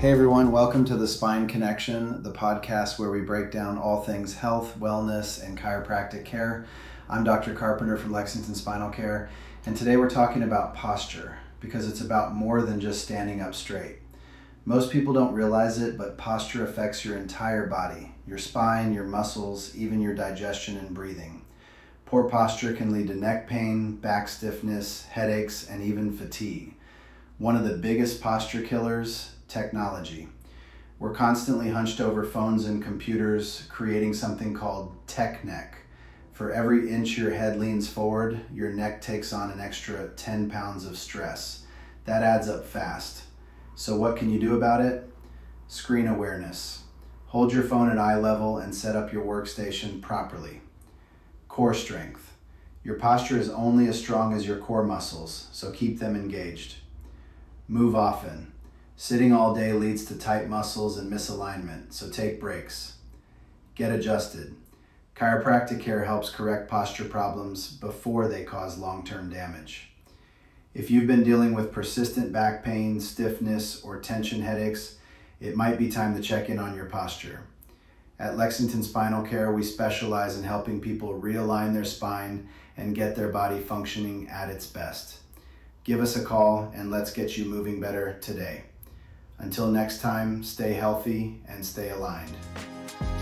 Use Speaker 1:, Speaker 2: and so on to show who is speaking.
Speaker 1: Hey everyone, welcome to the Spine Connection, the podcast where we break down all things health, wellness, and chiropractic care. I'm Dr. Carpenter from Lexington Spinal Care, and today we're talking about posture because it's about more than just standing up straight. Most people don't realize it, but posture affects your entire body, your spine, your muscles, even your digestion and breathing. Poor posture can lead to neck pain, back stiffness, headaches, and even fatigue. One of the biggest posture killers, technology. We're constantly hunched over phones and computers, creating something called tech neck. For every inch your head leans forward, your neck takes on an extra 10 pounds of stress. That adds up fast. So what can you do about it? Screen awareness. Hold your phone at eye level and set up your workstation properly. Core strength. Your posture is only as strong as your core muscles, so keep them engaged. Move often. Sitting all day leads to tight muscles and misalignment, so take breaks. Get adjusted. Chiropractic care helps correct posture problems before they cause long-term damage. If you've been dealing with persistent back pain, stiffness, or tension headaches, it might be time to check in on your posture. At Lexington Spinal Care, we specialize in helping people realign their spine and get their body functioning at its best. Give us a call and let's get you moving better today. Until next time, stay healthy and stay aligned.